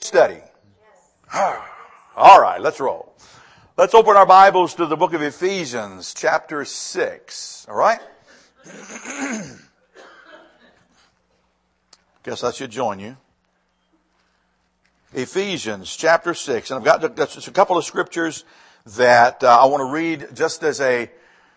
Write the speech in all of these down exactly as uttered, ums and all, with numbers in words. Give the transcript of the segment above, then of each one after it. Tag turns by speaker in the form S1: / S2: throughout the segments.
S1: Steady? All right, let's roll. Let's open our Bibles to the book of Ephesians, chapter six. All right? Guess I should join you. Ephesians, chapter six. And I've got just a couple of scriptures that uh, I want to read just as a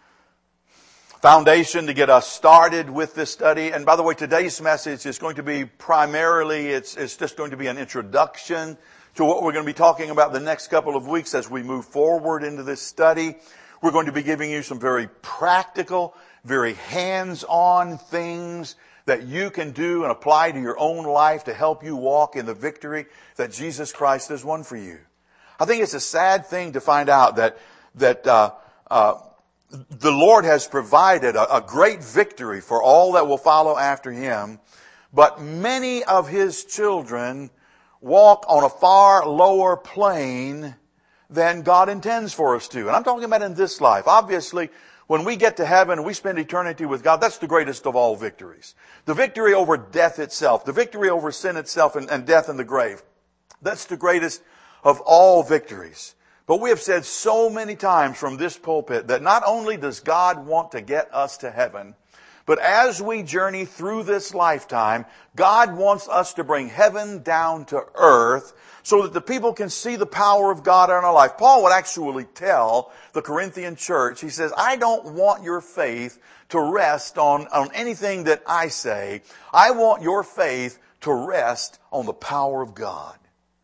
S1: foundation to get us started with this study. And by the way, today's message is going to be primarily, it's, it's just going to be an introduction to what we're going to be talking about the next couple of weeks as we move forward into this study. We're going to be giving you some very practical, very hands-on things that you can do and apply to your own life to help you walk in the victory that Jesus Christ has won for you. I think it's a sad thing to find out that, that, uh, uh, the Lord has provided a, a great victory for all that will follow after Him, but many of His children walk on a far lower plane than God intends for us to. And I'm talking about in this life. Obviously, when we get to heaven and we spend eternity with God, that's the greatest of all victories. The victory over death itself, the victory over sin itself and, and death in the grave. That's the greatest of all victories. But we have said so many times from this pulpit that not only does God want to get us to heaven, but as we journey through this lifetime, God wants us to bring heaven down to earth so that the people can see the power of God in our life. Paul would actually tell the Corinthian church, he says, I don't want your faith to rest on, on anything that I say. I want your faith to rest on the power of God.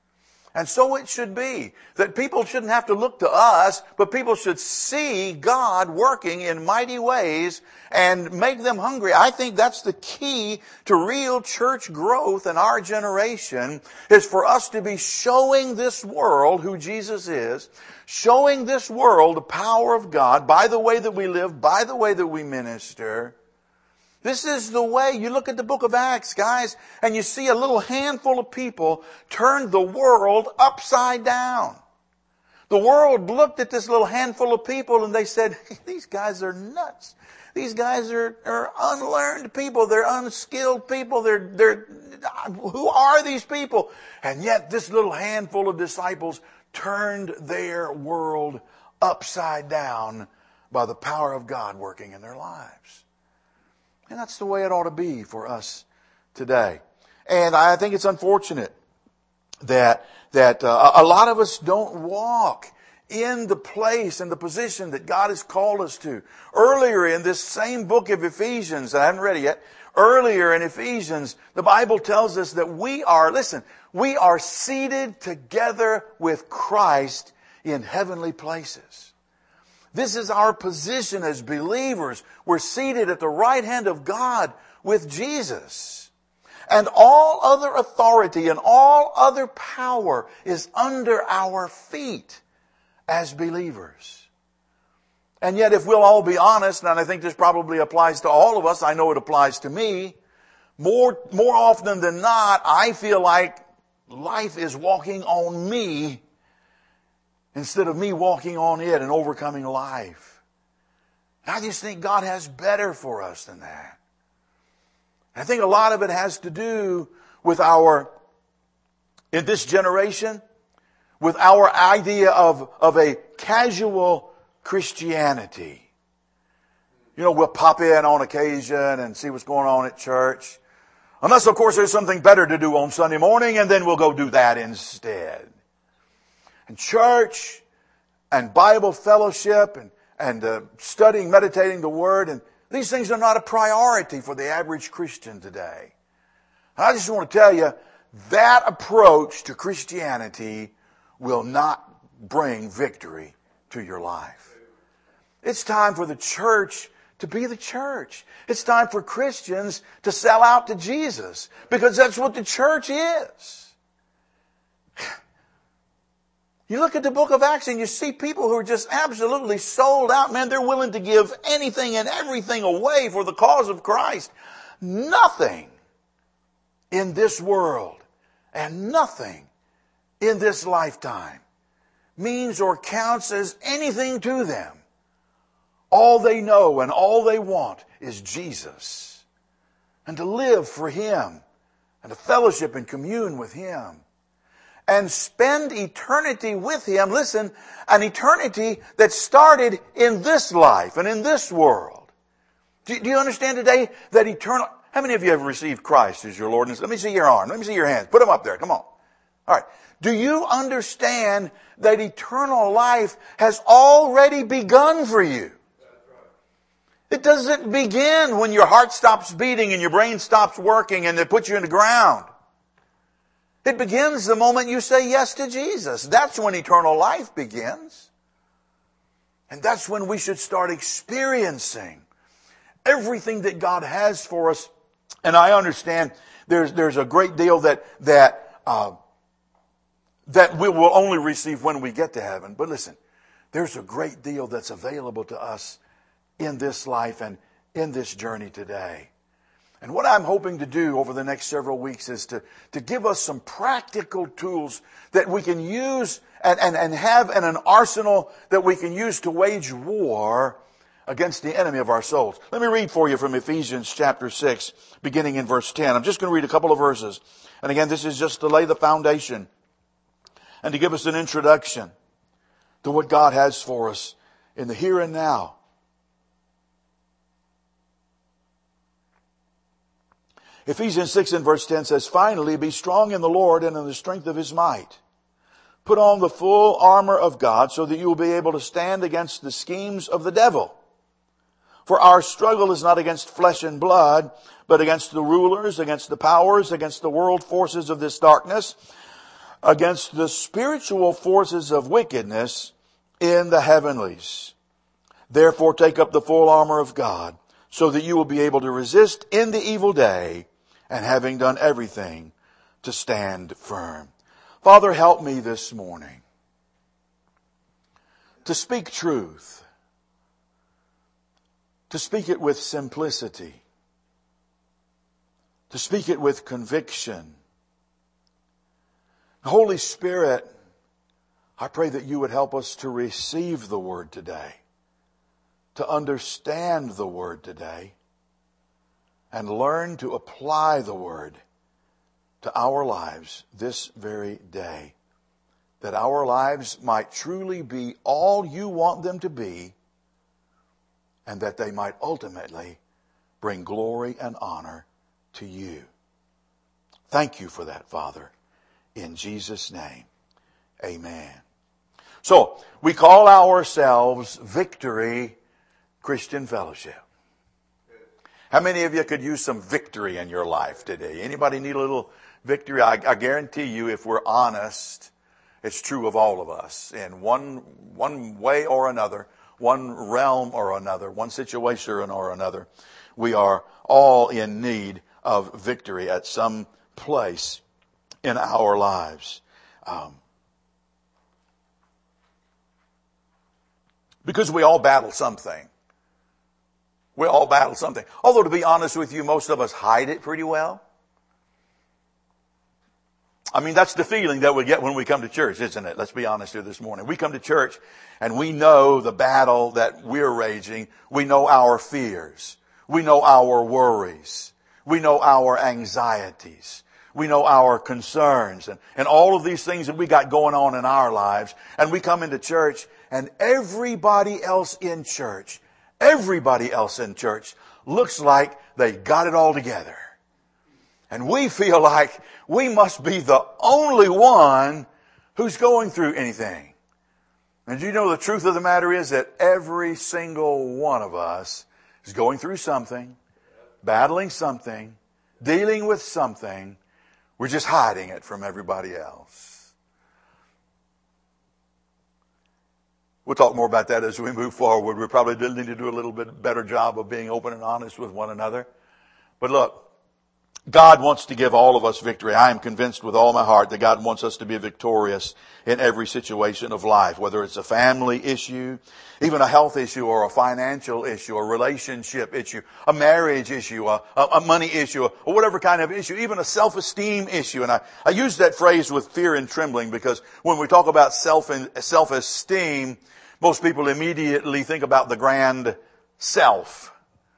S1: And so it should be that people shouldn't have to look to us, but people should see God working in mighty ways and make them hungry. I think that's the key to real church growth in our generation, is for us to be showing this world who Jesus is, showing this world the power of God by the way that we live, by the way that we minister. This is the way. You look at the book of Acts, guys, and you see a little handful of people turn the world upside down. The world looked at this little handful of people and they said, these guys are nuts. These guys are, are unlearned people. They're unskilled people. They're, they're, who are these people? And yet this little handful of disciples turned their world upside down by the power of God working in their lives. And that's the way it ought to be for us today. And I think it's unfortunate that that uh, a lot of us don't walk in the place and the position that God has called us to. Earlier in this same book of Ephesians, I haven't read it yet, earlier in Ephesians, the Bible tells us that we are, listen, we are seated together with Christ in heavenly places. This is our position as believers. We're seated at the right hand of God with Jesus. And all other authority and all other power is under our feet as believers. And yet, if we'll all be honest, and I think this probably applies to all of us, I know it applies to me, more, more often than not, I feel like life is walking on me instead of me walking on it and overcoming life. I just think God has better for us than that. I think a lot of it has to do with our, in this generation, with our idea of, of a casual Christianity. You know, we'll pop in on occasion and see what's going on at church. Unless, of course, there's something better to do on Sunday morning, and then we'll go do that instead. And church and Bible fellowship and, and uh, studying, meditating the Word, and these things are not a priority for the average Christian today. I just want to tell you, that approach to Christianity will not bring victory to your life. It's time for the church to be the church. It's time for Christians to sell out to Jesus, because that's what the church is. You look at the book of Acts and you see people who are just absolutely sold out. Man, they're willing to give anything and everything away for the cause of Christ. Nothing in this world and nothing in this lifetime means or counts as anything to them. All they know and all they want is Jesus, and to live for Him and to fellowship and commune with Him. and spend eternity with Him. Listen, an eternity that started in this life and in this world. Do, do you understand today that eternal... How many of you have received Christ as your Lord? Let me see your arm. Let me see your hands. Put them up there. Come on. All right. Do you understand that eternal life has already begun for you? It doesn't begin when your heart stops beating and your brain stops working and they put you in the ground. It begins the moment you say yes to Jesus. That's when eternal life begins. And that's when we should start experiencing everything that God has for us. And I understand there's there's a great deal that that uh, that we will only receive when we get to heaven. But listen, there's a great deal that's available to us in this life and in this journey today. And what I'm hoping to do over the next several weeks is to, to give us some practical tools that we can use and, and, and have in an arsenal that we can use to wage war against the enemy of our souls. Let me read for you from Ephesians chapter six, beginning in verse ten. I'm just going to read a couple of verses. And again, this is just to lay the foundation and to give us an introduction to what God has for us in the here and now. Ephesians six and verse ten says, "Finally, be strong in the Lord and in the strength of His might. Put on the full armor of God so that you will be able to stand against the schemes of the devil. For our struggle is not against flesh and blood, but against the rulers, against the powers, against the world forces of this darkness, against the spiritual forces of wickedness in the heavenlies. Therefore, take up the full armor of God so that you will be able to resist in the evil day, and having done everything, to stand firm." Father, help me this morning to speak truth, to speak it with simplicity, to speak it with conviction. Holy Spirit, I pray that you would help us to receive the word today, to understand the word today, and learn to apply the word to our lives this very day, that our lives might truly be all you want them to be, and that they might ultimately bring glory and honor to you. Thank you for that, Father. In Jesus' name, amen. So, we call ourselves Victory Christian Fellowship. How many of you could use some victory in your life today? Anybody need a little victory? I, I guarantee you, if we're honest, it's true of all of us. In one, one way or another, one realm or another, one situation or another, we are all in need of victory at some place in our lives. Um, because we all battle something. We all battle something. Although, to be honest with you, most of us hide it pretty well. I mean, that's the feeling that we get when we come to church, isn't it? Let's be honest here this morning. We come to church and we know the battle that we're raging. We know our fears. We know our worries. We know our anxieties. We know our concerns and, and all of these things that we got going on in our lives. And we come into church, and everybody else in church Everybody else in church looks like they got it all together. And we feel like we must be the only one who's going through anything. And you know, the truth of the matter is that every single one of us is going through something, battling something, dealing with something. We're just hiding it from everybody else. We'll talk more about that as we move forward. We probably do need to do a little bit better job of being open and honest with one another. But look, God wants to give all of us victory. I am convinced with all my heart that God wants us to be victorious in every situation of life, whether it's a family issue, even a health issue, or a financial issue, a relationship issue, a marriage issue, a, a money issue, or whatever kind of issue, even a self-esteem issue. And I, I use that phrase with fear and trembling, because when we talk about self self-esteem, most people immediately think about the grand self.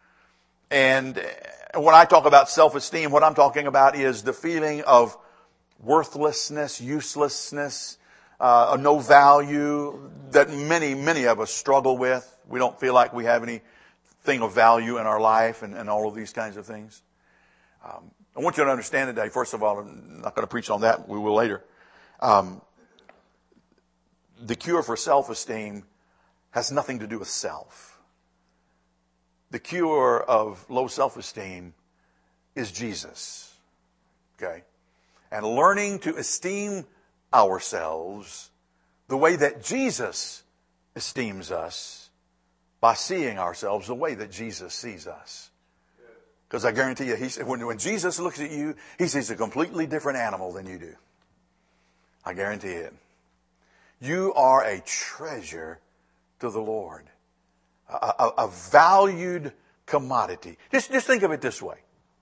S1: And when I talk about self-esteem, what I'm talking about is the feeling of worthlessness, uselessness, uh, no value that many, many of us struggle with. We don't feel like we have anything of value in our life and, and all of these kinds of things. Um, I want you to understand today, first of all, I'm not going to preach on that. We will later. Um, the cure for self-esteem has nothing to do with self. The cure of low self-esteem is Jesus. Okay? And learning to esteem ourselves the way that Jesus esteems us by seeing ourselves the way that Jesus sees us. Because I guarantee you, he, when, when Jesus looks at you, he sees a completely different animal than you do. I guarantee it. You are a treasure to the Lord. A, a, a valued commodity. Just, just think of it this way.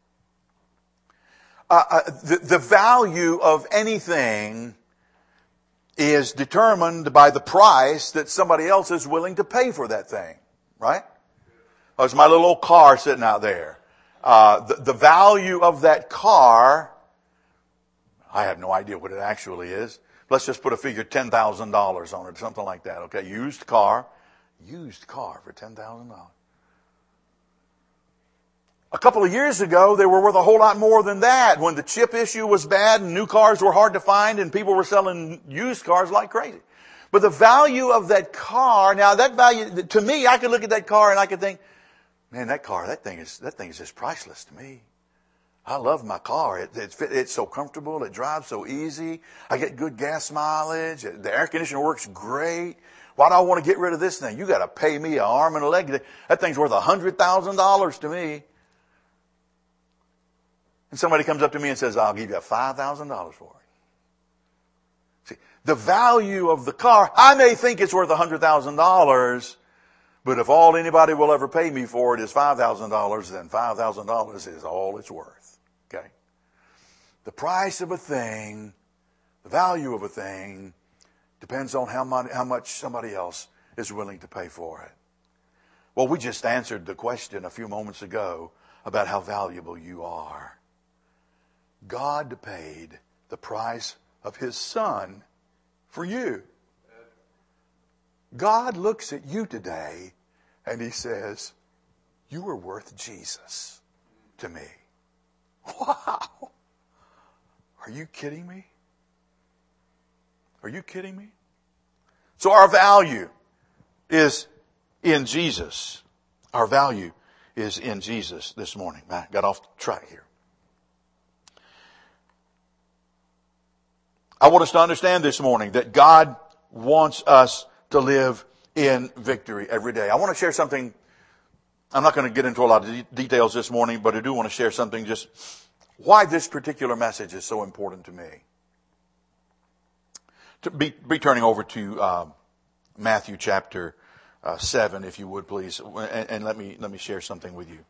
S1: Uh, uh, the, the value of anything is determined by the price that somebody else is willing to pay for that thing. Right? Oh, it's my little old car sitting out there. Uh, the, the value of that car, I have no idea what it actually is. Let's just put a figure ten thousand dollars on it, something like that. Okay, used car. Used car for ten thousand dollars. A couple of years ago, they were worth a whole lot more than that when the chip issue was bad and new cars were hard to find and people were selling used cars like crazy. But the value of that car, now that value, to me, I could look at that car and I could think, man, that car, that thing is, that thing is just priceless to me. I love my car. It, it's, it's so comfortable. It drives so easy. I get good gas mileage. The air conditioner works great. Why do I want to get rid of this thing? You got to pay me an arm and a leg. That thing's worth a hundred thousand dollars to me. And somebody comes up to me and says, I'll give you five thousand dollars for it. See, the value of the car, I may think it's worth a hundred thousand dollars, but if all anybody will ever pay me for it is five thousand dollars, then five thousand dollars is all it's worth. Okay? The price of a thing, the value of a thing, depends on how much, how much somebody else is willing to pay for it. Well, we just answered the question a few moments ago about how valuable you are. God paid the price of His Son for you. God looks at you today and He says, you are worth Jesus to me. Wow. Are you kidding me? Are you kidding me? So our value is in Jesus. Our value is in Jesus this morning. I got off track here. I want us to understand this morning that God wants us to live in victory every day. I want to share something. I'm not going to get into a lot of de- details this morning, but I do want to share something just why this particular message is so important to me. To be, be turning over to uh, Matthew chapter uh, seven, if you would, please, and, and let me let me share something with you.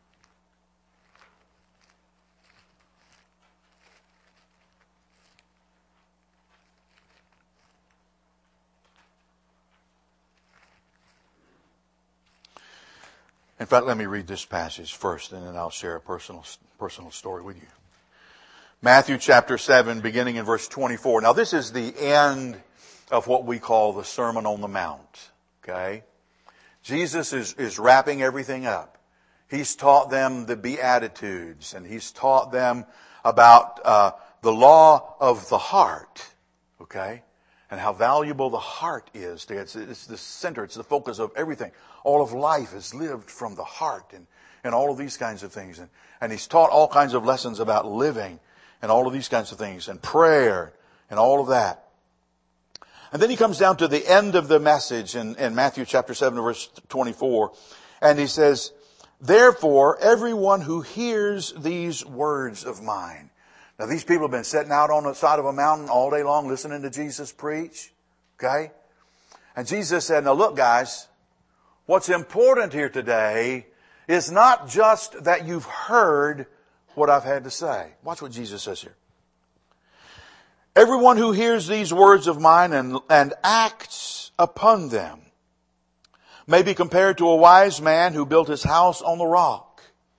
S1: In fact, let me read this passage first, and then I'll share a personal personal story with you. Matthew chapter seven, beginning in verse twenty-four. Now, this is the end of what we call the Sermon on the Mount. Okay? Jesus is, is wrapping everything up. He's taught them the Beatitudes, and He's taught them about uh, the law of the heart. Okay? And how valuable the heart is. It's, it's the center, it's the focus of everything. All of life is lived from the heart and, and all of these kinds of things. And, and He's taught all kinds of lessons about living and all of these kinds of things and prayer and all of that. And then He comes down to the end of the message in, in Matthew chapter seven, verse twenty-four. And He says, therefore, everyone who hears these words of mine. Now, these people have been sitting out on the side of a mountain all day long listening to Jesus preach. Okay? And Jesus said, now look, guys, what's important here today is not just that you've heard what I've had to say. Watch what Jesus says here. Everyone who hears these words of mine and, and acts upon them may be compared to a wise man who built his house on the rock.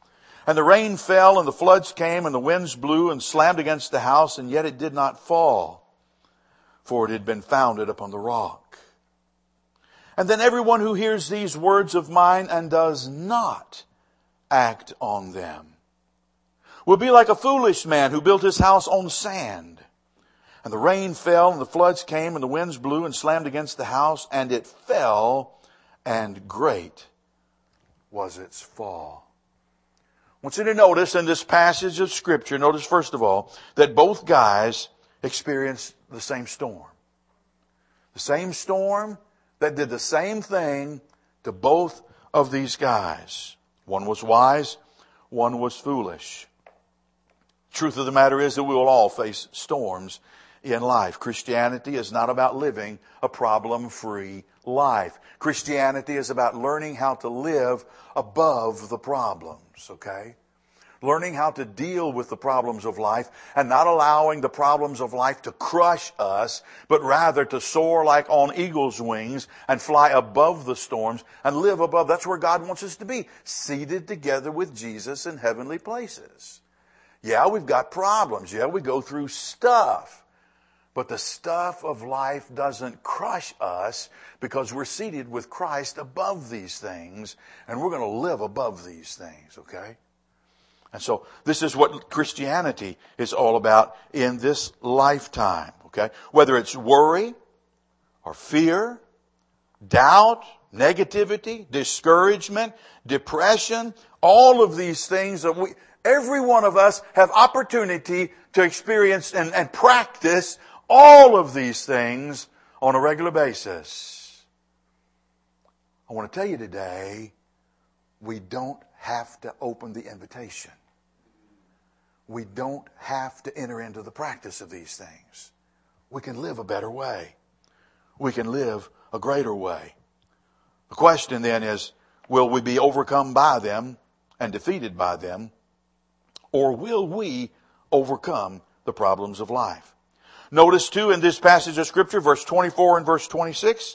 S1: And the rain fell, and the floods came, and the winds blew and slammed against the house, and yet it did not fall, for it had been founded upon the rock. And then everyone who hears these words of mine and does not act on them will be like a foolish man who built his house on sand. And the rain fell, and the floods came, and the winds blew and slammed against the house, and it fell, and great was its fall. I want you to notice in this passage of Scripture, notice first of all, that both guys experienced the same storm. The same storm that did the same thing to both of these guys. One was wise, one was foolish. Truth of the matter is that we will all face storms in life. Christianity is not about living a problem-free life. Christianity is about learning how to live above the problems, okay? Learning how to deal with the problems of life and not allowing the problems of life to crush us, but rather to soar like on eagle's wings and fly above the storms and live above. That's where God wants us to be, seated together with Jesus in heavenly places. Yeah, we've got problems. Yeah, we go through stuff. But the stuff of life doesn't crush us because we're seated with Christ above these things, and we're going to live above these things, okay? And so this is what Christianity is all about in this lifetime, okay? Whether it's worry or fear, doubt, negativity, discouragement, depression, all of these things that we, every one of us have opportunity to experience and, and practice all of these things on a regular basis. I want to tell you today, we don't have to open the invitation. We don't have to enter into the practice of these things. We can live a better way. We can live a greater way. The question then is, will we be overcome by them and defeated by them? Or will we overcome the problems of life? Notice too in this passage of Scripture, verse twenty-four and verse twenty-six,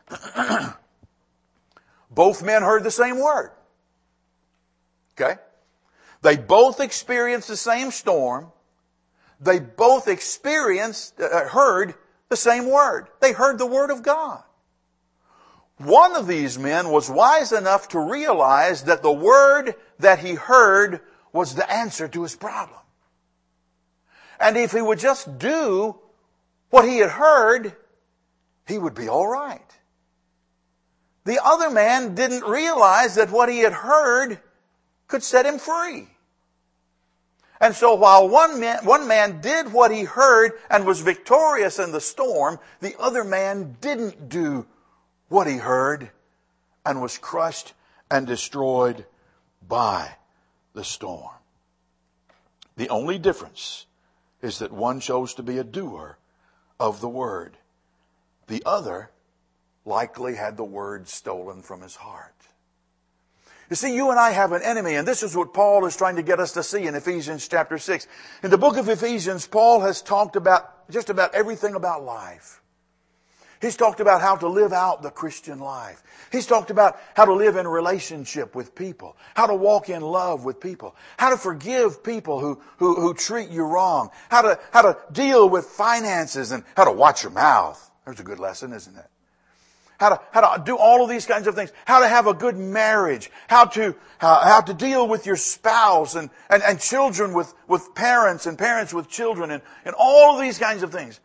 S1: both men heard the same word. Okay? They both experienced the same storm. They both experienced, uh, heard the same word. They heard the word of God. One of these men was wise enough to realize that the word that he heard was the answer to his problem. And if he would just do what he had heard, he would be all right. The other man didn't realize that what he had heard could set him free. And so while one man, one man did what he heard and was victorious in the storm, the other man didn't do what he heard and was crushed and destroyed by the storm. The only difference is that one chose to be a doer of the word. The other likely had the word stolen from his heart. You see, you and I have an enemy, and this is what Paul is trying to get us to see in Ephesians chapter six. In the book of Ephesians, Paul has talked about just about everything about life. He's talked about how to live out the Christian life. He's talked about how to live in relationship with people, how to walk in love with people, how to forgive people who, who, who treat you wrong, how to, how to deal with finances, and how to watch your mouth. There's a good lesson, isn't it? How to, how to do all of these kinds of things. How to have a good marriage. How to, how, how to deal with your spouse and, and, and children with, with parents and parents with children and, and all of these kinds of things.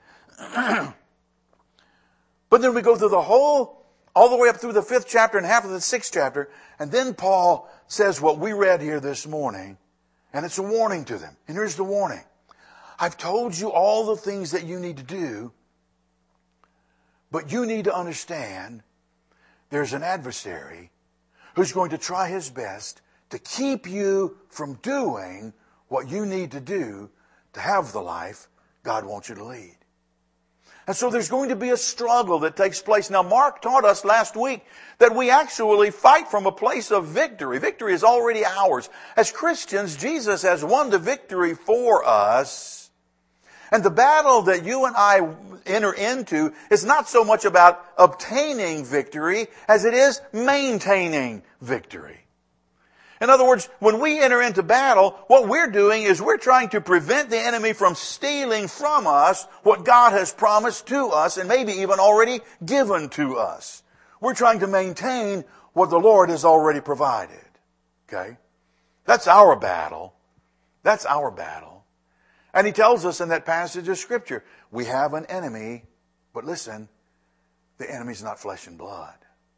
S1: But then we go through the whole, all the way up through the fifth chapter and half of the sixth chapter. And then Paul says what we read here this morning. And it's a warning to them. And here's the warning. I've told you all the things that you need to do. But you need to understand there's an adversary who's going to try his best to keep you from doing what you need to do to have the life God wants you to lead. And so there's going to be a struggle that takes place. Now, Mark taught us last week that we actually fight from a place of victory. Victory is already ours. As Christians, Jesus has won the victory for us. And the battle that you and I enter into is not so much about obtaining victory as it is maintaining victory. In other words, when we enter into battle, what we're doing is we're trying to prevent the enemy from stealing from us what God has promised to us and maybe even already given to us. We're trying to maintain what the Lord has already provided. Okay? That's our battle. That's our battle. And he tells us in that passage of Scripture, we have an enemy, but listen, the enemy's not flesh and blood.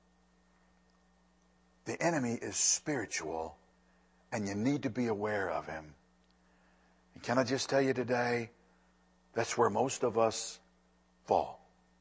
S1: The enemy is spiritual, and you need to be aware of him. And can I just tell you today, that's where most of us fall.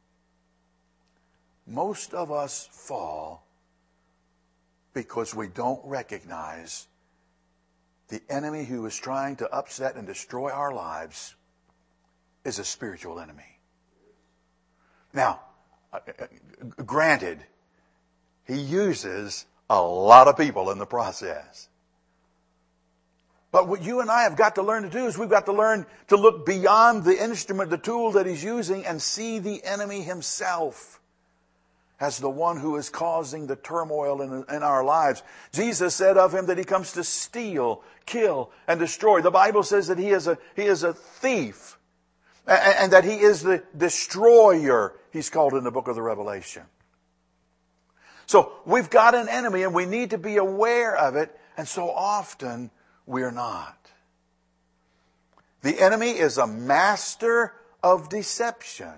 S1: Most of us fall because we don't recognize the enemy who is trying to upset and destroy our lives is a spiritual enemy. Now, granted, he uses a lot of people in the process. But what you and I have got to learn to do is we've got to learn to look beyond the instrument, the tool that he's using, and see the enemy himself as the one who is causing the turmoil in, in our lives. Jesus said of him that he comes to steal, kill, and destroy. The Bible says that he is a, he is a thief, and, and that he is the destroyer, he's called in the book of the Revelation. So we've got an enemy and we need to be aware of it, and so often we're not. The enemy is a master of deception.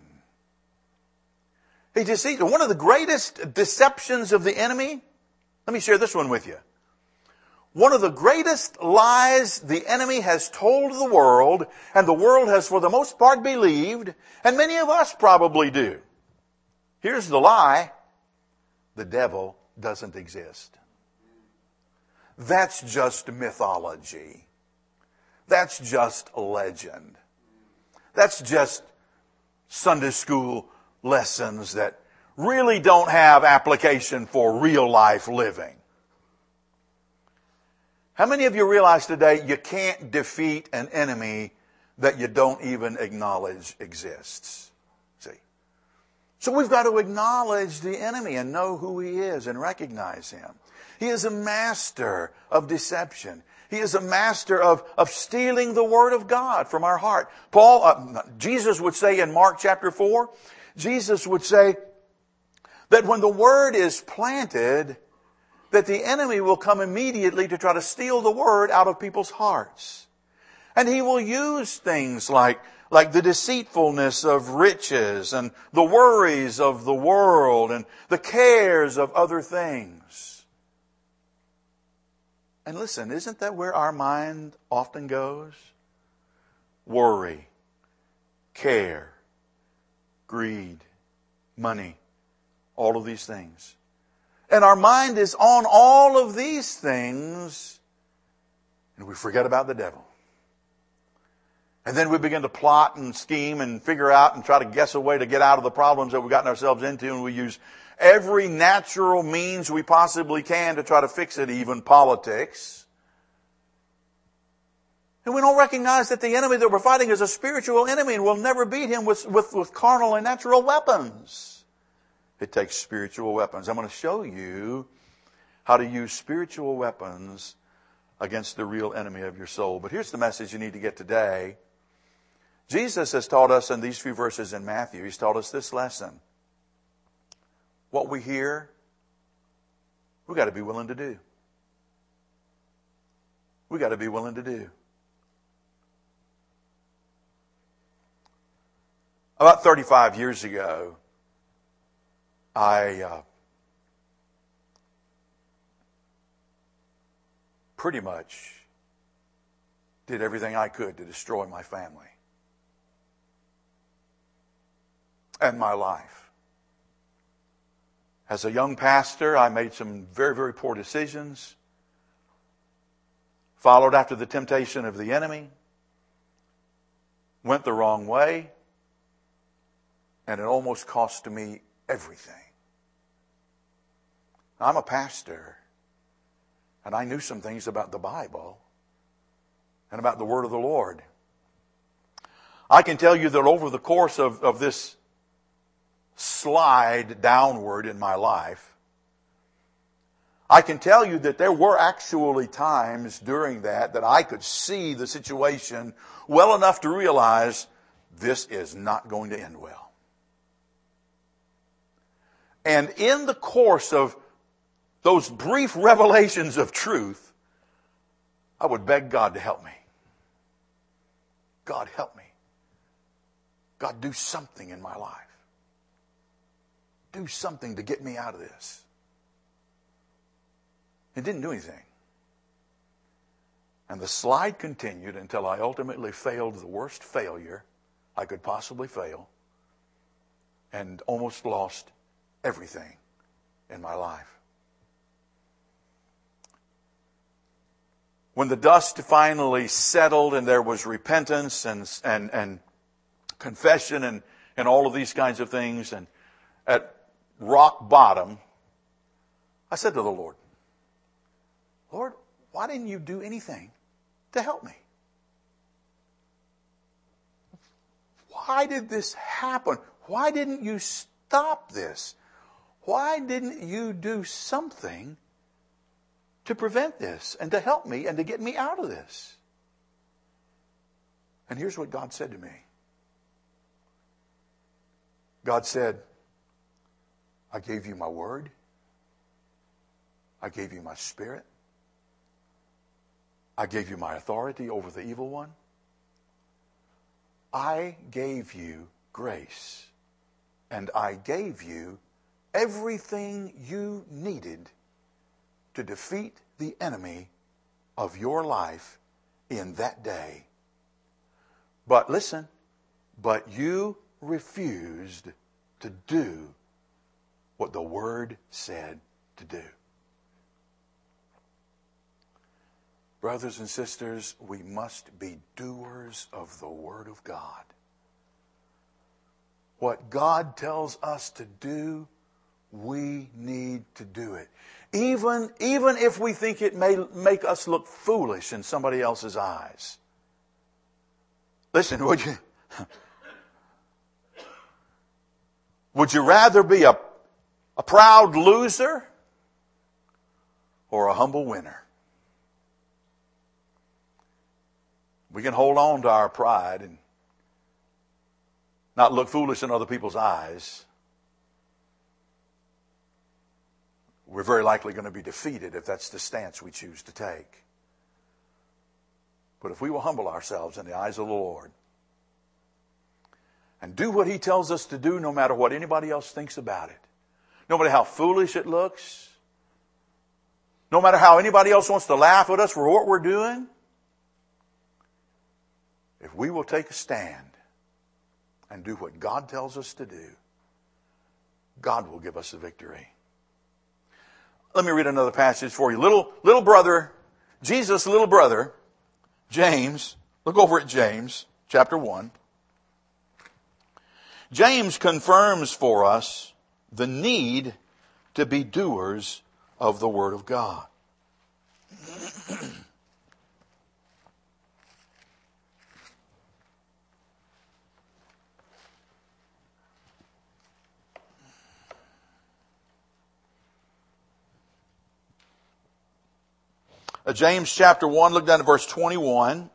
S1: He deceived. One of the greatest deceptions of the enemy, let me share this one with you. One of the greatest lies the enemy has told the world, and the world has for the most part believed, and many of us probably do. Here's the lie. The devil doesn't exist. That's just mythology. That's just legend. That's just Sunday school lessons that really don't have application for real life living. How many of you realize today you can't defeat an enemy that you don't even acknowledge exists? See? So we've got to acknowledge the enemy and know who he is and recognize him. He is a master of deception. He is a master of, of stealing the Word of God from our heart. Paul, uh, Jesus would say in Mark chapter four, Jesus would say that when the Word is planted, that the enemy will come immediately to try to steal the Word out of people's hearts. And he will use things like, like the deceitfulness of riches and the worries of the world and the cares of other things. And listen, isn't that where our mind often goes? Worry, care, greed, money, all of these things. And our mind is on all of these things, and we forget about the devil. And then we begin to plot and scheme and figure out and try to guess a way to get out of the problems that we've gotten ourselves into, and we use every natural means we possibly can to try to fix it, even politics. And we don't recognize that the enemy that we're fighting is a spiritual enemy, and we'll never beat him with, with, with carnal and natural weapons. It takes spiritual weapons. I'm going to show you how to use spiritual weapons against the real enemy of your soul. But here's the message you need to get today. Jesus has taught us in these few verses in Matthew, he's taught us this lesson. What we hear, we've got to be willing to do. We've got to be willing to do. About thirty-five years ago, I uh, pretty much did everything I could to destroy my family and my life. As a young pastor, I made some very, very poor decisions, followed after the temptation of the enemy, went the wrong way, and it almost cost me everything. I'm a pastor, and I knew some things about the Bible and about the Word of the Lord. I can tell you that over the course of, of this slide downward in my life, I can tell you that there were actually times during that that I could see the situation well enough to realize this is not going to end well. And in the course of those brief revelations of truth, I would beg God to help me. God, help me. God, do something in my life. Do something to get me out of this. It didn't do anything. And the slide continued until I ultimately failed the worst failure I could possibly fail and almost lost everything in my life. When the dust finally settled and there was repentance and and, and confession and, and all of these kinds of things, and at rock bottom, I said to the Lord, Lord, why didn't you do anything to help me? Why did this happen? Why didn't you stop this? Why didn't you do something to prevent this and to help me and to get me out of this? And here's what God said to me. God said, I gave you my word. I gave you my spirit. I gave you my authority over the evil one. I gave you grace. And I gave you everything you needed to defeat the enemy of your life in that day. But listen, but you refused to do what the Word said to do. Brothers and sisters, we must be doers of the Word of God. What God tells us to do, we need to do it. Even, even if we think it may make us look foolish in somebody else's eyes. Listen, would you, would you rather be a, a proud loser or a humble winner? We can hold on to our pride and not look foolish in other people's eyes. We're very likely going to be defeated if that's the stance we choose to take. But if we will humble ourselves in the eyes of the Lord and do what He tells us to do, no matter what anybody else thinks about it, no matter how foolish it looks, no matter how anybody else wants to laugh at us for what we're doing, if we will take a stand and do what God tells us to do, God will give us the victory. Let me read another passage for you. Little, little brother, Jesus' little brother, James, look over at James, chapter one. James confirms for us the need to be doers of the Word of God. Uh, James chapter one, look down at verse twenty-one.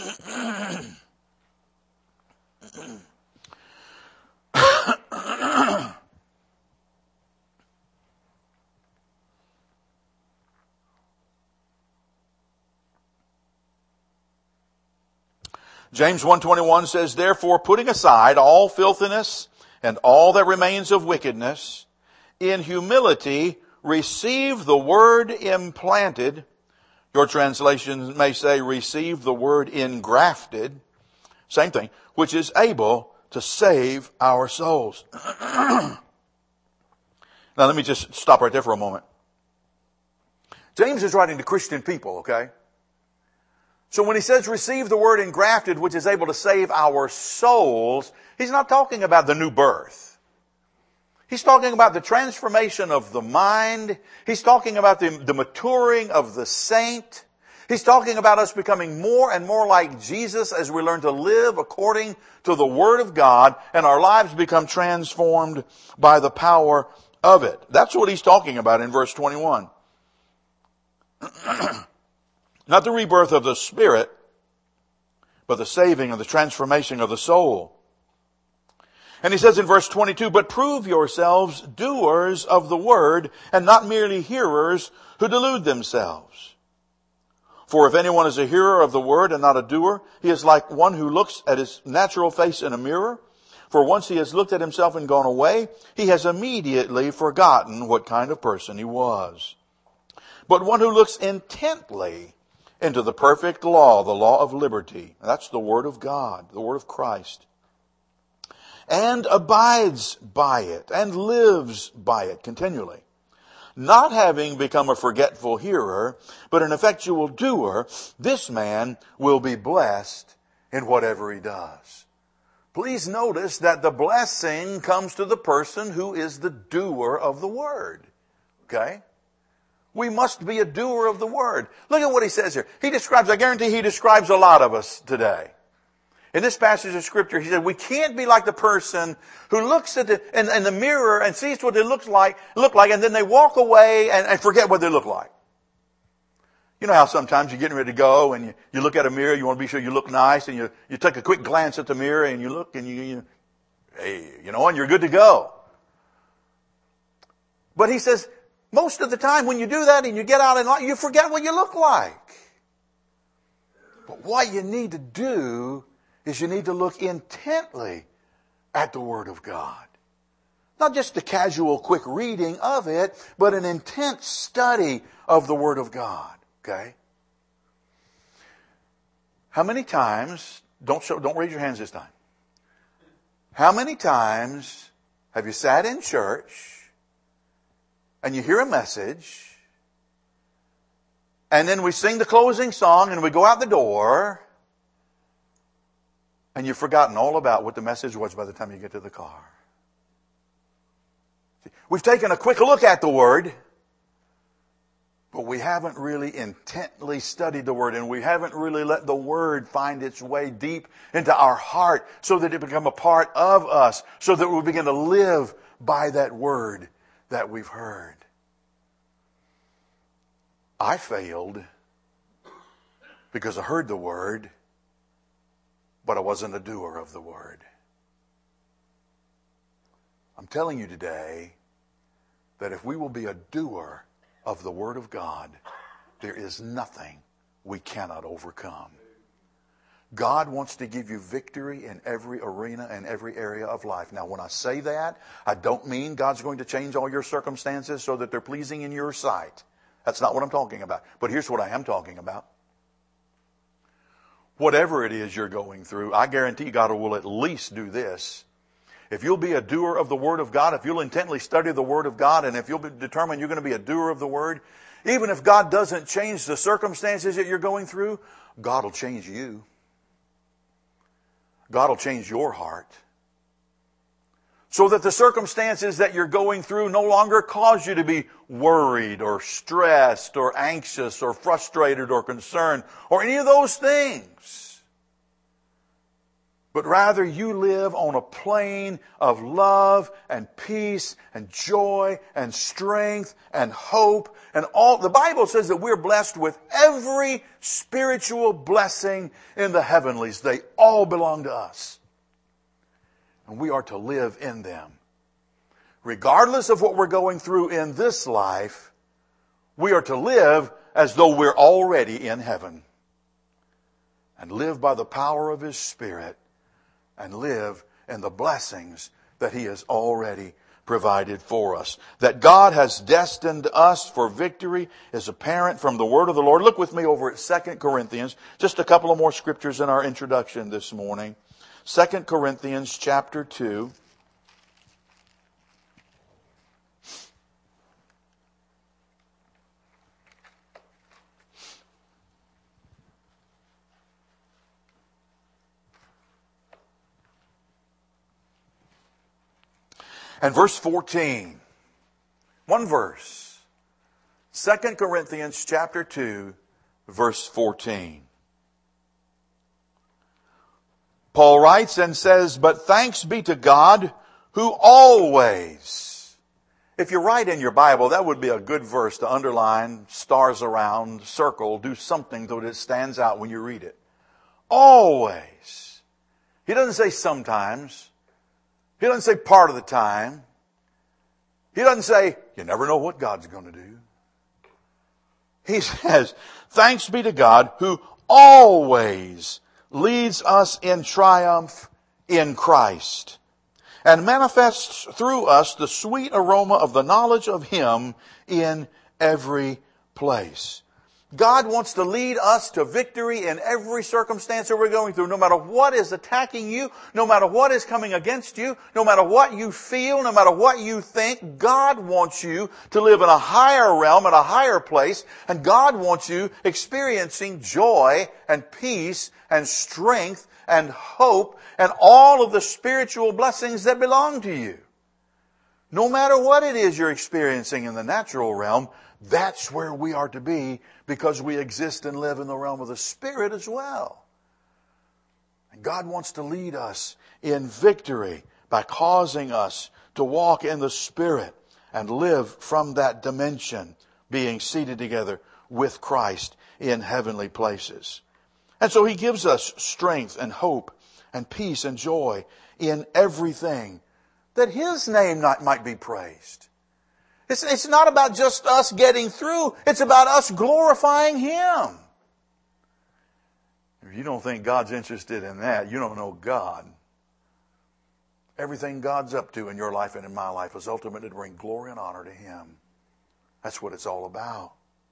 S1: James one twenty-one says, therefore, putting aside all filthiness and all that remains of wickedness, in humility receive the word implanted. Your translation may say, receive the word engrafted. Same thing. Which is able to save our souls. Now let me just stop right there for a moment. James is writing to Christian people, okay? So when he says receive the word engrafted, which is able to save our souls, he's not talking about the new birth. He's talking about the transformation of the mind. He's talking about the, the maturing of the saint. He's talking about us becoming more and more like Jesus as we learn to live according to the Word of God and our lives become transformed by the power of it. That's what he's talking about in verse twenty-one. Not the rebirth of the spirit, but the saving and the transformation of the soul. And he says in verse twenty-two, but prove yourselves doers of the word and not merely hearers who delude themselves. For if anyone is a hearer of the word and not a doer, he is like one who looks at his natural face in a mirror. For once he has looked at himself and gone away, he has immediately forgotten what kind of person he was. But one who looks intently into the perfect law, the law of liberty, that's the word of God, the word of Christ, and abides by it and lives by it continually, not having become a forgetful hearer, but an effectual doer, this man will be blessed in whatever he does. Please notice that the blessing comes to the person who is the doer of the word. Okay? We must be a doer of the word. Look at what he says here. He describes, I guarantee he describes a lot of us today. In this passage of scripture, he said, we can't be like the person who looks at the, in, in the mirror and sees what they look like, look like, and then they walk away and, and forget what they look like. You know how sometimes you're getting ready to go and you, you look at a mirror, you want to be sure you look nice, and you, you take a quick glance at the mirror and you look and you, you, hey, you know, and you're good to go. But he says, most of the time when you do that and you get out in life, you forget what you look like. But what you need to do is you need to look intently at the Word of God. Not just a casual, quick reading of it, but an intense study of the Word of God. Okay? How many times, don't show, don't raise your hands this time. How many times have you sat in church and you hear a message and then we sing the closing song and we go out the door and you've forgotten all about what the message was by the time you get to the car? We've taken a quick look at the Word, but we haven't really intently studied the Word, and we haven't really let the Word find its way deep into our heart so that it become a part of us, so that we begin to live by that Word that we've heard. I failed because I heard the Word, but I wasn't a doer of the Word. I'm telling you today that if we will be a doer of the Word of God, there is nothing we cannot overcome. God wants to give you victory in every arena and every area of life. Now, when I say that, I don't mean God's going to change all your circumstances so that they're pleasing in your sight. That's not what I'm talking about. But here's what I am talking about. Whatever it is you're going through, I guarantee God will at least do this. If you'll be a doer of the Word of God, if you'll intently study the Word of God, and if you'll be determined you're going to be a doer of the Word, even if God doesn't change the circumstances that you're going through, God will change you. God will change your heart. So that the circumstances that you're going through no longer cause you to be worried or stressed or anxious or frustrated or concerned or any of those things. But rather you live on a plane of love and peace and joy and strength and hope and all. The Bible says that we're blessed with every spiritual blessing in the heavenlies. They all belong to us. And we are to live in them. Regardless of what we're going through in this life, we are to live as though we're already in heaven. And live by the power of His Spirit. And live in the blessings that He has already provided for us. That God has destined us for victory is apparent from the Word of the Lord. Look with me over at Second Corinthians. Just a couple of more scriptures in our introduction this morning. Second Corinthians chapter two. And verse fourteen. One verse. Second Corinthians chapter two, verse fourteen. Paul writes and says, "But thanks be to God who always If you write in your Bible, that would be a good verse to underline, stars around, circle, do something so that it stands out when you read it. Always. He doesn't say sometimes. He doesn't say part of the time. He doesn't say, you never know what God's going to do. He says, thanks be to God who always leads us in triumph in Christ and manifests through us the sweet aroma of the knowledge of Him in every place. God wants to lead us to victory in every circumstance that we're going through. No matter what is attacking you, no matter what is coming against you, no matter what you feel, no matter what you think, God wants you to live in a higher realm, in a higher place, and God wants you experiencing joy and peace and strength and hope and all of the spiritual blessings that belong to you. No matter what it is you're experiencing in the natural realm, that's where we are to be, because we exist and live in the realm of the Spirit as well. And God wants to lead us in victory by causing us to walk in the Spirit and live from that dimension, being seated together with Christ in heavenly places. And so He gives us strength and hope and peace and joy in everything, that His name not, might be praised. It's, it's not about just us getting through. It's about us glorifying Him. If you don't think God's interested in that, you don't know God. Everything God's up to in your life and in my life is ultimately to bring glory and honor to Him. That's what it's all about.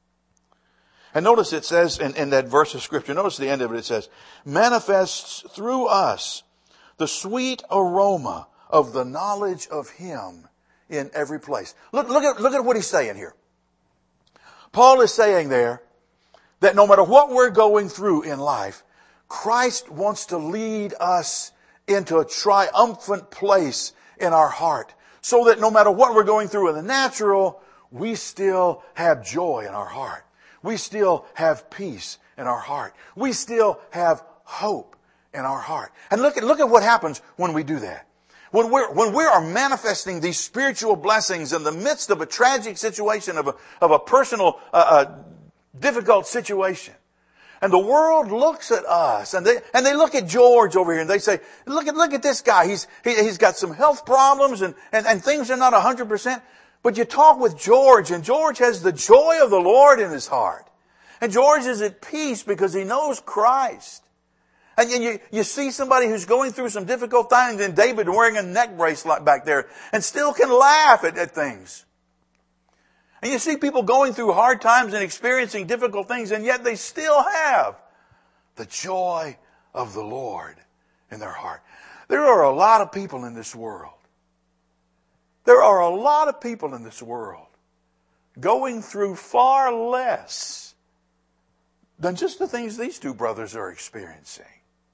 S1: And notice it says in, in that verse of Scripture, notice the end of it, it says, manifests through us the sweet aroma of the knowledge of Him in every place. Look, look at, look at what he's saying here. Paul is saying there that no matter what we're going through in life, Christ wants to lead us into a triumphant place in our heart, so that no matter what we're going through in the natural, we still have joy in our heart. We still have peace in our heart. We still have hope in our heart. And look at, look at what happens when we do that. When we're, when we are manifesting these spiritual blessings in the midst of a tragic situation, of a, of a personal, uh, uh, difficult situation. And the world looks at us, and they, and they look at George over here, and they say, look at, look at this guy. He's, he, he's got some health problems, and, and, and things are not a hundred percent. But you talk with George, and George has the joy of the Lord in his heart. And George is at peace because he knows Christ. And you, you see somebody who's going through some difficult things, and David wearing a neck bracelet back there, and still can laugh at, at things. And you see people going through hard times and experiencing difficult things, and yet they still have the joy of the Lord in their heart. There are a lot of people in this world. There are a lot of people in this world going through far less than just the things these two brothers are experiencing.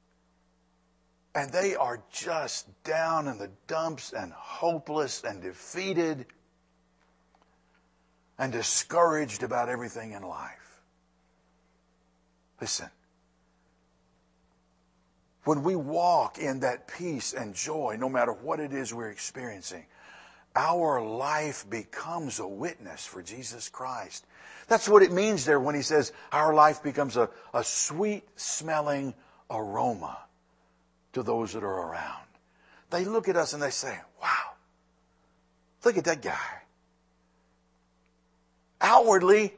S1: And they are just down in the dumps and hopeless and defeated and discouraged about everything in life. Listen, when we walk in that peace and joy, no matter what it is we're experiencing, our life becomes a witness for Jesus Christ. That's what it means there when he says our life becomes a, a sweet-smelling aroma to those that are around. They look at us and they say, wow, look at that guy. Outwardly,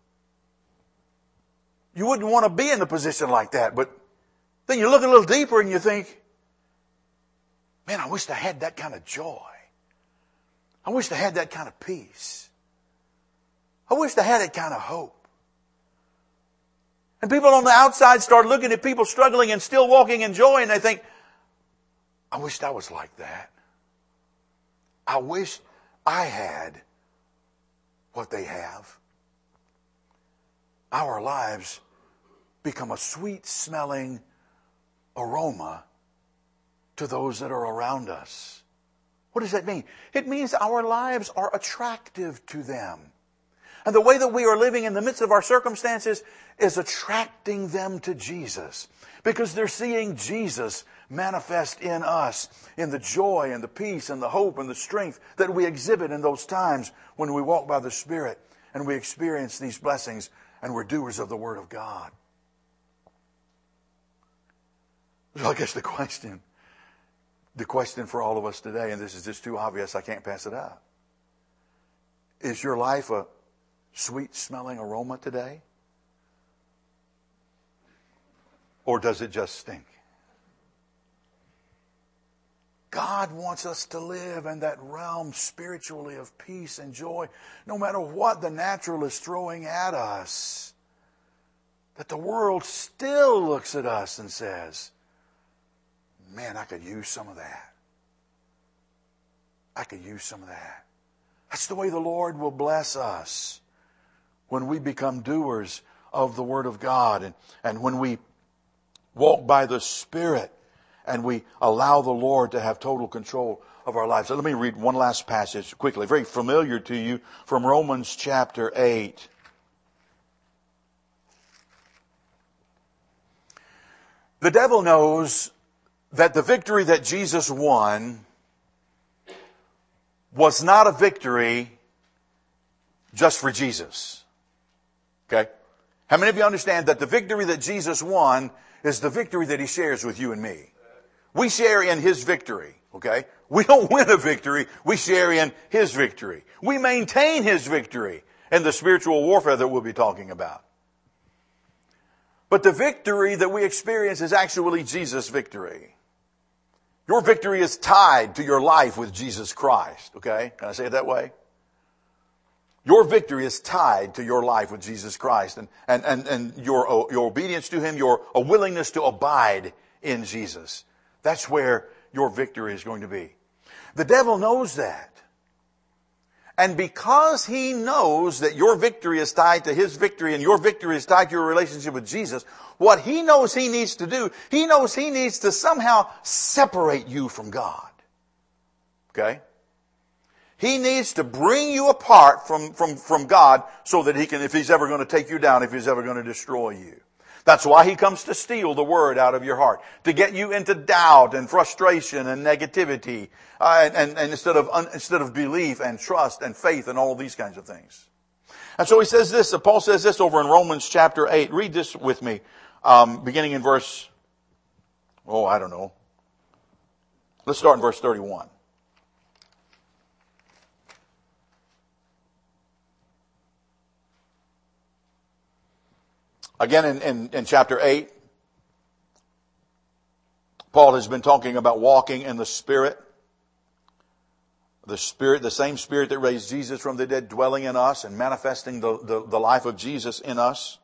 S1: you wouldn't want to be in a position like that, but then you look a little deeper and you think, man, I wish I had that kind of joy. I wish I had that kind of peace. I wish I had that kind of hope. And people on the outside start looking at people struggling and still walking in joy, and they think, I wish I was like that. I wish I had what they have. Our lives become a sweet-smelling aroma to those that are around us. What does that mean? It means our lives are attractive to them. And the way that we are living in the midst of our circumstances is attracting them to Jesus, because they're seeing Jesus manifest in us in the joy and the peace and the hope and the strength that we exhibit in those times when we walk by the Spirit and we experience these blessings and we're doers of the Word of God. So I guess the question, the question for all of us today, and this is just too obvious, I can't pass it up. Is your life a sweet-smelling aroma today? Or does it just stink? God wants us to live in that realm spiritually of peace and joy, no matter what the natural is throwing at us. That the world still looks at us and says, man, I could use some of that. I could use some of that. That's the way the Lord will bless us when we become doers of the Word of God and, and when we walk by the Spirit and we allow the Lord to have total control of our lives. So let me read one last passage quickly, very familiar to you, from Romans chapter eight. The devil knows that the victory that Jesus won was not a victory just for Jesus. Okay? How many of you understand that the victory that Jesus won is the victory that He shares with you and me? We share in His victory, okay? We don't win a victory, we share in His victory. We maintain His victory in the spiritual warfare that we'll be talking about. But the victory that we experience is actually Jesus' victory. Your victory is tied to your life with Jesus Christ, okay? Can I say it that way? Your victory is tied to your life with Jesus Christ and, and, and, and your, your obedience to Him, your a willingness to abide in Jesus. That's where your victory is going to be. The devil knows that. And because he knows that your victory is tied to his victory and your victory is tied to your relationship with Jesus, what he knows he needs to do, he knows he needs to somehow separate you from God. Okay? He needs to bring you apart from, from, from God so that he can, if he's ever going to take you down, if he's ever going to destroy you. That's why he comes to steal the Word out of your heart, to get you into doubt and frustration and negativity, uh, and, and, and instead of un, instead of belief and trust and faith and all these kinds of things. And so he says this. Paul says this over in Romans chapter eight. Read this with me, um, beginning in verse. Oh, I don't know. Let's start in verse thirty-one. Again, in, in, in chapter eight, Paul has been talking about walking in the Spirit. The Spirit, the same Spirit that raised Jesus from the dead, dwelling in us and manifesting the, the, the life of Jesus in us.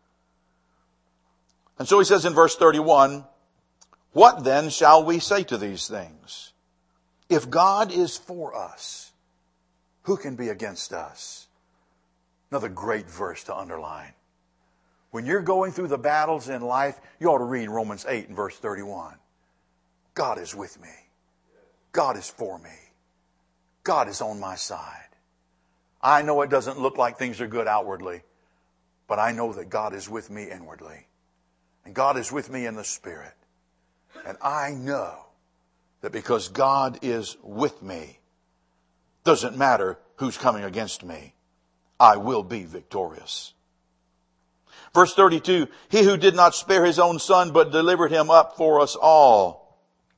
S1: And so he says in verse thirty-one, what then shall we say to these things? If God is for us, who can be against us? Another great verse to underline. When you're going through the battles in life, you ought to read Romans eight and verse thirty-one. God is with me. God is for me. God is on my side. I know it doesn't look like things are good outwardly, but I know that God is with me inwardly. And God is with me in the Spirit. And I know that because God is with me, doesn't matter who's coming against me, I will be victorious. Verse thirty-two, he who did not spare his own son, but delivered him up for us all,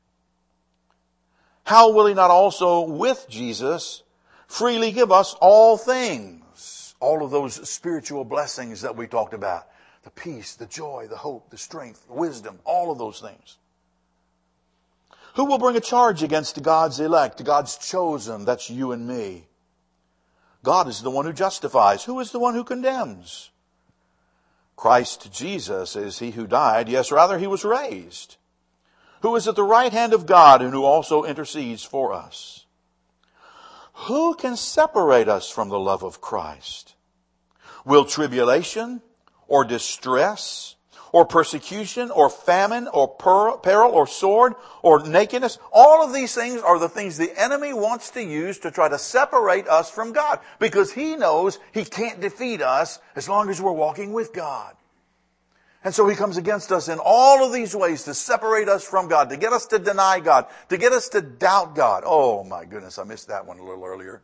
S1: how will he not also with Jesus freely give us all things? All of those spiritual blessings that we talked about. The peace, the joy, the hope, the strength, the wisdom, all of those things. Who will bring a charge against God's elect, God's chosen? That's you and me. God is the one who justifies. Who is the one who condemns? Christ Jesus is he who died, yes, rather he was raised, who is at the right hand of God and who also intercedes for us. Who can separate us from the love of Christ? Will tribulation or distress or persecution or famine or peril or sword or nakedness? All of these things are the things the enemy wants to use to try to separate us from God, because he knows he can't defeat us as long as we're walking with God. And so he comes against us in all of these ways to separate us from God, to get us to deny God, to get us to doubt God. Oh my goodness, I missed that one a little earlier.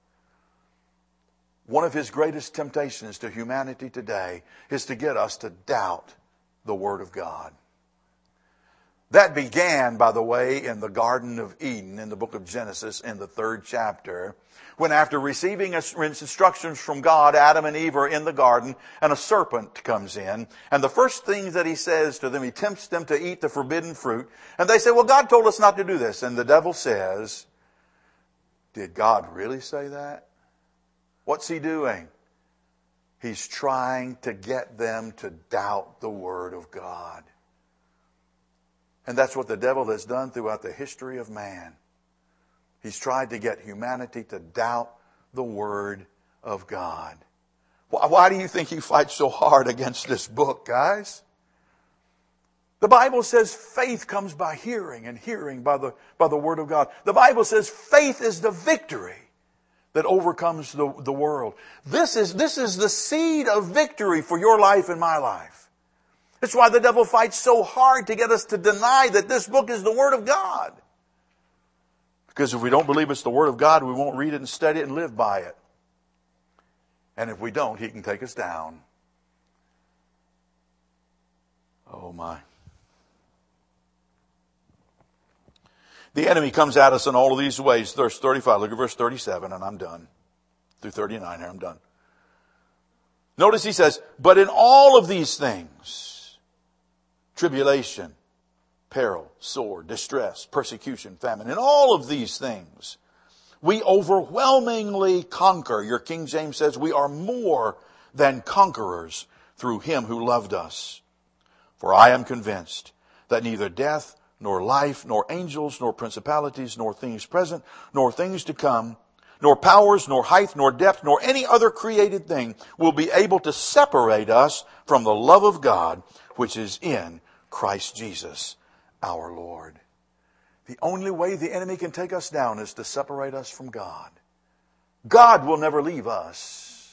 S1: One of his greatest temptations to humanity today is to get us to doubt the Word of God. That began, by the way, in the Garden of Eden in the book of Genesis in the third chapter, when after receiving instructions from God, Adam and Eve are in the garden and a serpent comes in. And the first thing that he says to them, he tempts them to eat the forbidden fruit. And they say, well, God told us not to do this. And the devil says, did God really say that? What's he doing? He's trying to get them to doubt the Word of God. And that's what the devil has done throughout the history of man. He's tried to get humanity to doubt the Word of God. Why do you think he fights so hard against this book, guys? The Bible says faith comes by hearing, and hearing by the, by the Word of God. The Bible says faith is the victory that overcomes the, the world. This is, this is the seed of victory for your life and my life. That's why the devil fights so hard to get us to deny that this book is the Word of God. Because if we don't believe it's the Word of God, we won't read it and study it and live by it. And if we don't, he can take us down. Oh my. The enemy comes at us in all of these ways. Verse thirty-five, look at verse thirty-seven, and I'm done. Through thirty-nine here, I'm done. Notice he says, but in all of these things, tribulation, peril, sword, distress, persecution, famine, in all of these things, we overwhelmingly conquer. Your King James says we are more than conquerors through him who loved us. For I am convinced that neither death, nor life, nor angels, nor principalities, nor things present, nor things to come, nor powers, nor height, nor depth, nor any other created thing will be able to separate us from the love of God, which is in Christ Jesus, our Lord. The only way the enemy can take us down is to separate us from God. God will never leave us.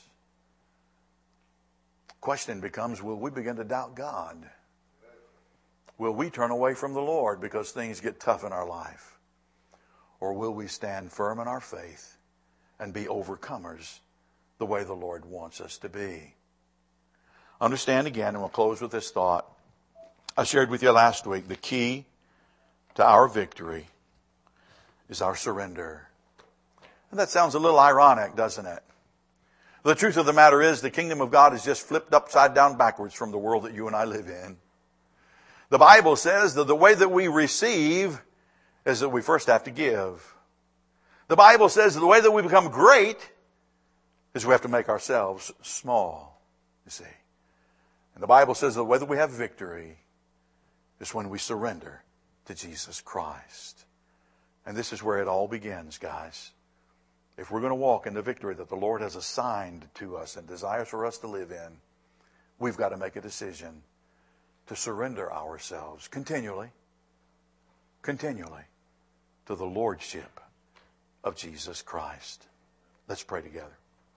S1: Question becomes, will we begin to doubt God? Will we turn away from the Lord because things get tough in our life? Or will we stand firm in our faith and be overcomers the way the Lord wants us to be? Understand again, and we'll close with this thought. I shared with you last week, the key to our victory is our surrender. And that sounds a little ironic, doesn't it? The truth of the matter is the kingdom of God is just flipped upside down backwards from the world that you and I live in. The Bible says that the way that we receive is that we first have to give. The Bible says that the way that we become great is we have to make ourselves small, you see. And the Bible says the way that we have victory is when we surrender to Jesus Christ. And this is where it all begins, guys. If we're going to walk in the victory that the Lord has assigned to us and desires for us to live in, we've got to make a decision to surrender ourselves continually, continually to the Lordship of Jesus Christ. Let's pray together.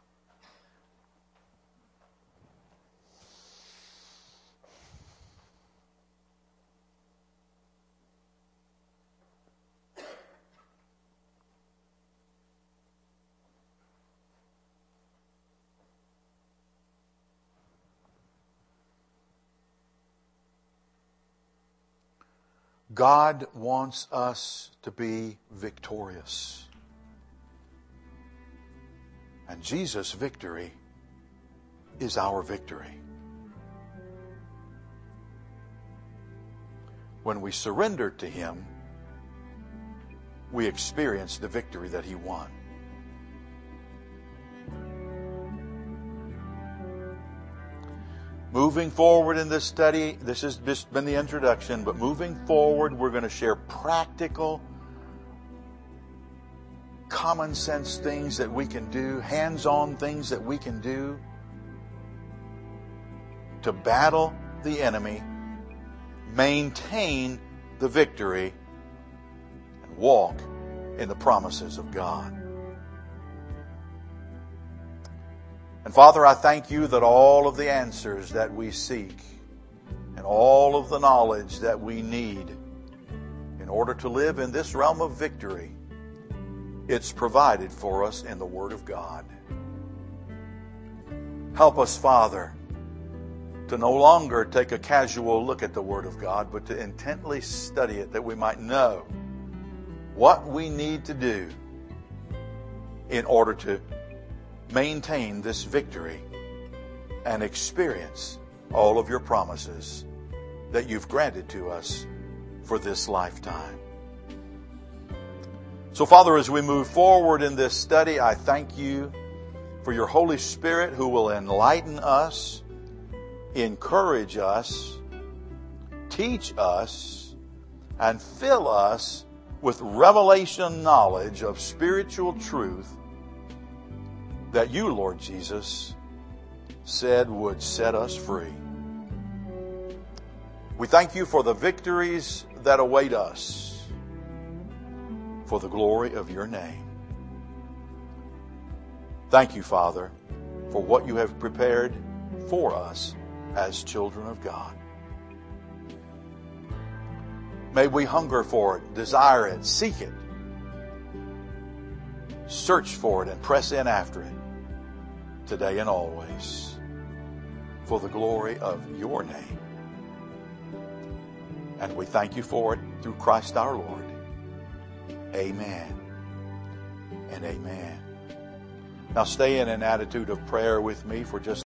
S1: God wants us to be victorious. And Jesus' victory is our victory. When we surrender to Him, we experience the victory that He won. Moving forward in this study, this has just been the introduction, but moving forward, we're going to share practical, common sense things that we can do, hands-on things that we can do to battle the enemy, maintain the victory, and walk in the promises of God. And Father, I thank You that all of the answers that we seek and all of the knowledge that we need in order to live in this realm of victory. It's provided for us in the Word of God. Help us, Father, to no longer take a casual look at the Word of God, but to intently study it, that we might know what we need to do in order to maintain this victory and experience all of your promises that you've granted to us for this lifetime. So, Father, as we move forward in this study, I thank you for your Holy Spirit who will enlighten us, encourage us, teach us, and fill us with revelation knowledge of spiritual truth that you, Lord Jesus, said would set us free. We thank you for the victories that await us for the glory of your name. Thank you, Father, for what you have prepared for us as children of God. May we hunger for it, desire it, seek it, search for it, and press in after it today and always for the glory of your name. And we thank you for it through Christ our Lord. Amen and amen. Now stay in an attitude of prayer with me for just